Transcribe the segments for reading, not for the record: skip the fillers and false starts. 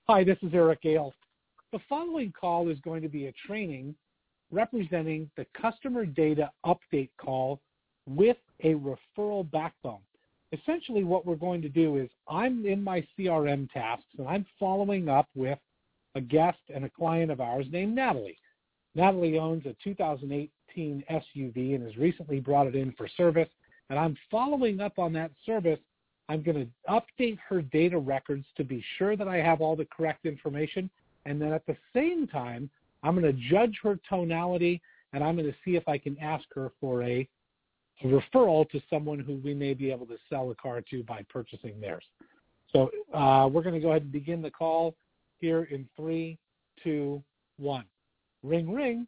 Hi, this is Eric Gale. The following call is going to be a training representing the customer data update call with a referral backbone. Essentially what we're going to do is I'm in my CRM tasks and I'm following up with a guest and a client of ours named Natalie. Natalie owns a 2018 SUV and has recently brought it in for service, and I'm following up on that service. I'm going to update her data records to be sure that I have all the correct information, and then at the same time, I'm going to judge her tonality, and I'm going to see if I can ask her for a referral to someone who we may be able to sell a car to by purchasing theirs. So we're going to go ahead and begin the call here in 3, 2, 1. Ring, ring.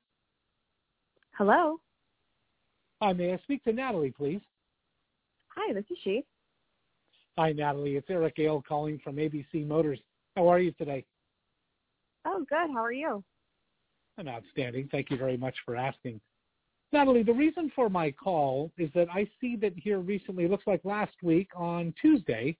Hello. Hi, may I speak to Natalie, please? Hi, this is she. Hi, Natalie. It's Eric Gale calling from ABC Motors. How are you today? Oh, good. How are you? I'm outstanding. Thank you very much for asking. Natalie, the reason for my call is that I see that here recently, it looks like last week on Tuesday,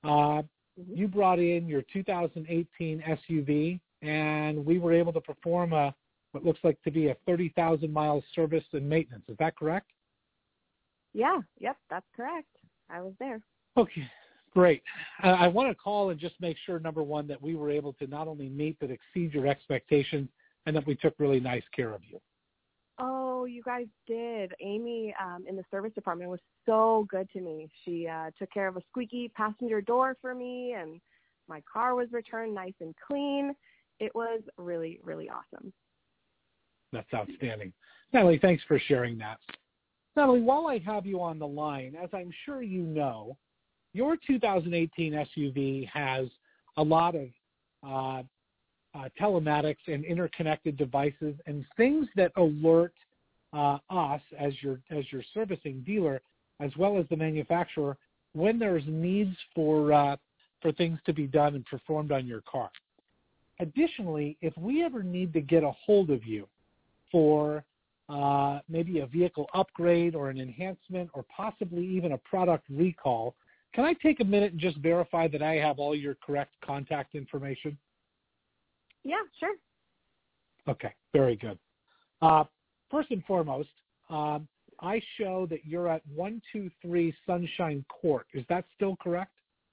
you brought in your 2018 SUV, and we were able to perform what looks like to be a 30,000 mile service and maintenance. Is that correct? Yeah, yep, that's correct. I was there. Okay, great. I want to call and just make sure, number one, that we were able to not only meet but exceed your expectations and that we took really nice care of you. Oh, you guys did. Amy in the service department was so good to me. She took care of a squeaky passenger door for me, and my car was returned nice and clean. It was really, really awesome. That's outstanding. Natalie, thanks for sharing that. Natalie, while I have you on the line, as I'm sure you know, your 2018 SUV has a lot of telematics and interconnected devices and things that alert us as your servicing dealer, as well as the manufacturer, when there's needs for things to be done and performed on your car. Additionally, if we ever need to get a hold of you for maybe a vehicle upgrade or an enhancement or possibly even a product recall, can I take a minute and just verify that I have all your correct contact information? Yeah, sure. Okay, very good. First and foremost, I show that you're at 123 Sunshine Court. Is that still correct?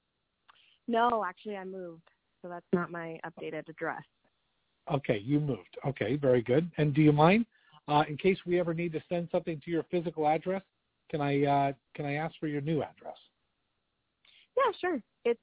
No, actually I moved, so that's not my updated address. Okay, you moved. Okay, very good. And do you mind, in case we ever need to send something to your physical address, can I ask for your new address? Yeah, sure. It's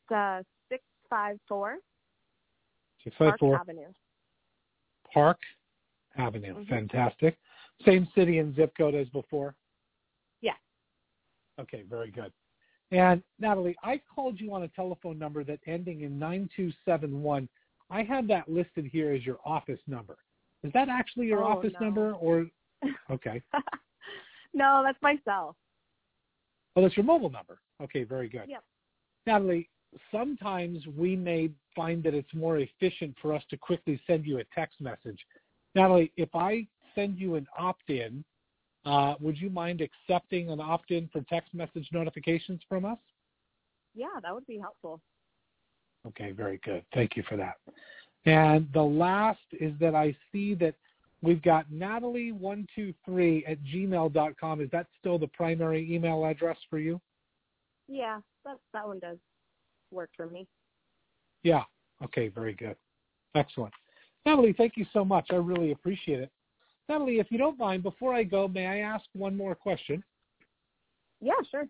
654 Park Avenue. Park Avenue. Mm-hmm. Fantastic. Same city and zip code as before? Yeah. Okay, very good. And Natalie, I called you on a telephone number that ending in 9271. I have that listed here as your office number. Is that actually your office number or? Okay. No, that's my cell. Oh, that's your mobile number. Okay, very good. Yep. Natalie, sometimes we may find that it's more efficient for us to quickly send you a text message. Natalie, if I send you an opt-in, would you mind accepting an opt-in for text message notifications from us? Yeah, that would be helpful. Okay, very good. Thank you for that. And the last is that I see that we've got Natalie123@gmail.com. Is that still the primary email address for you? Yeah, that one does work for me. Yeah. Okay, very good. Excellent. Natalie, thank you so much. I really appreciate it. Natalie, if you don't mind, before I go, may I ask one more question? Yeah, sure.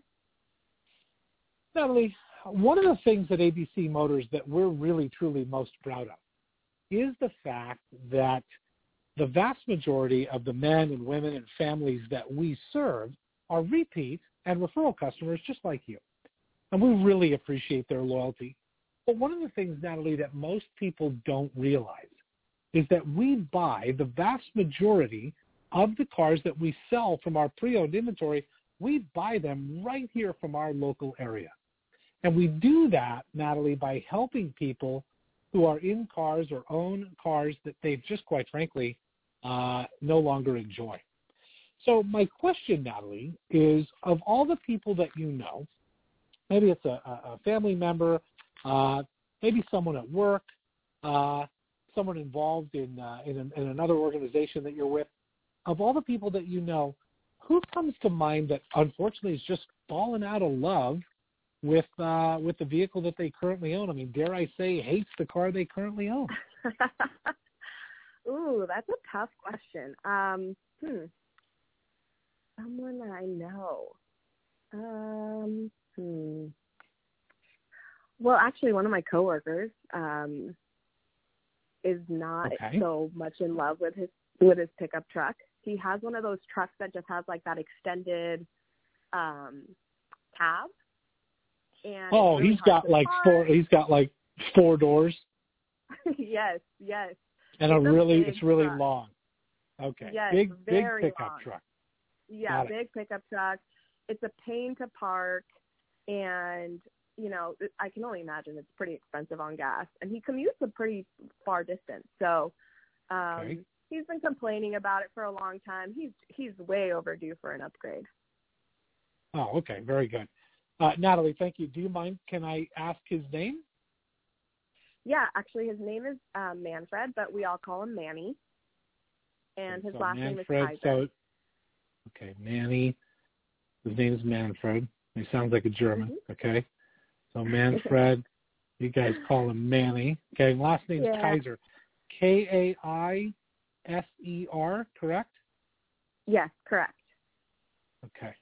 Natalie, one of the things at ABC Motors that we're really, truly most proud of is the fact that the vast majority of the men and women and families that we serve are repeat and referral customers just like you. And we really appreciate their loyalty. But one of the things, Natalie, that most people don't realize is that we buy the vast majority of the cars that we sell from our pre-owned inventory. We buy them right here from our local area. And we do that, Natalie, by helping people who are in cars or own cars that they've just, quite frankly, no longer enjoy. So my question, Natalie, is of all the people that you know, maybe it's a family member, maybe someone at work, someone involved in another organization that you're with, of all the people that you know, who comes to mind that unfortunately has just fallen out of love with the vehicle that they currently own? I mean, dare I say, hates the car they currently own? Ooh, that's a tough question. Someone that I know. Well, actually, one of my coworkers is not so much in love with his pickup truck. He has one of those trucks that just has like that extended cab. And really he's got like four doors. Yes. And it's really truck. long. Okay. Yes, big pickup long. truck. Yeah, big pickup truck. It's a pain to park, and I can only imagine it's pretty expensive on gas. And he commutes a pretty far distance, so he's been complaining about it for a long time. He's way overdue for an upgrade. Oh, okay, very good. Natalie, thank you. Do you mind? Can I ask his name? Yeah, actually, his name is Manfred, but we all call him Manny. And his last name is Kaiser. Manny. His name is Manfred. He sounds like a German. Mm-hmm. Okay. So Manfred, you guys call him Manny. Okay. Last name is Kaiser. Kaiser, correct? Yes, correct. Okay.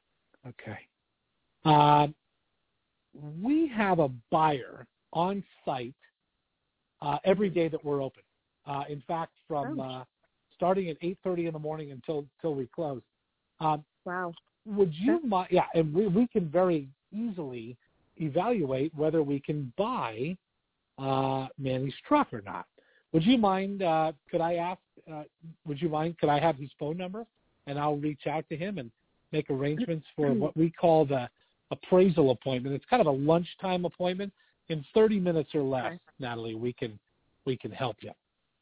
We have a buyer on site every day that we're open. In fact, from starting at 8:30 in the morning until we close. Wow. Would you mind? Yeah, and we can very easily evaluate whether we can buy Manny's truck or not. Would you mind? Could I ask? Would you mind? Could I have his phone number, and I'll reach out to him and make arrangements for what we call the appraisal appointment. It's kind of a lunchtime appointment. In 30 minutes or less, Natalie, we can help you.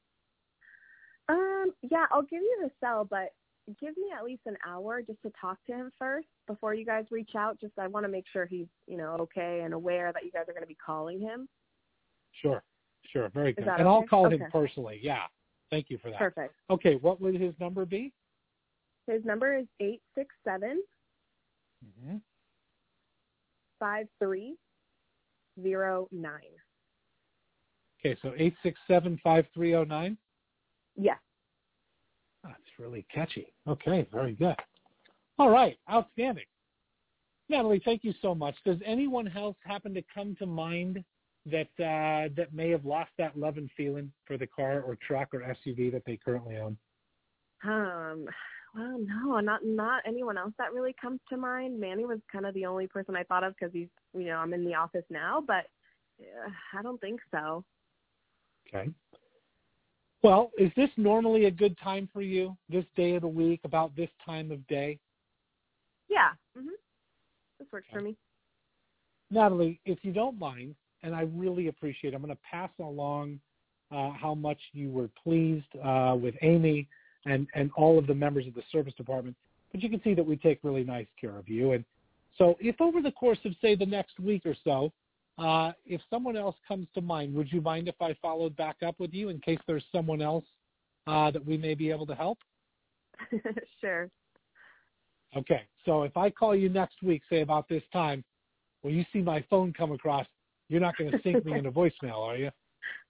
Yeah, I'll give you the cell, but give me at least an hour just to talk to him first before you guys reach out. Just I want to make sure he's, okay and aware that you guys are going to be calling him. Sure. Very good. And okay? I'll call him personally. Yeah. Thank you for that. Perfect. Okay. What would his number be? His number is 867 5309. Okay. So 867-5309? Yes. That's really catchy. Okay. Very good. All right. Outstanding. Natalie, thank you so much. Does anyone else happen to come to mind that may have lost that love and feeling for the car or truck or SUV that they currently own? Well, no, not anyone else that really comes to mind. Manny was kind of the only person I thought of because he's, I'm in the office now, but I don't think so. Okay. Well, is this normally a good time for you, this day of the week, about this time of day? Yeah. This works for me. Natalie, if you don't mind, and I really appreciate it, I'm going to pass along how much you were pleased with Amy and all of the members of the service department. But you can see that we take really nice care of you. And so if over the course of, say, the next week or so, if someone else comes to mind, would you mind if I followed back up with you in case there's someone else that we may be able to help? Sure. Okay. So if I call you next week, say about this time, when you see my phone come across, you're not going to sync me into voicemail, are you?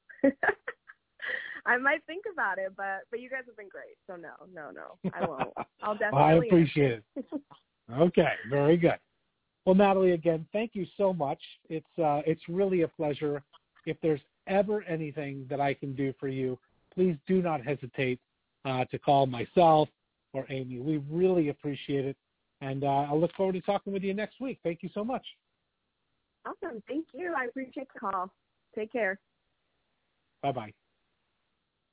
I might think about it, but you guys have been great. So no, I won't. I'll definitely. I appreciate it. Okay, very good. Well, Natalie, again, thank you so much. It's really a pleasure. If there's ever anything that I can do for you, please do not hesitate to call myself or Amy. We really appreciate it, and I look forward to talking with you next week. Thank you so much. Awesome. Thank you. I appreciate the call. Take care. Bye-bye.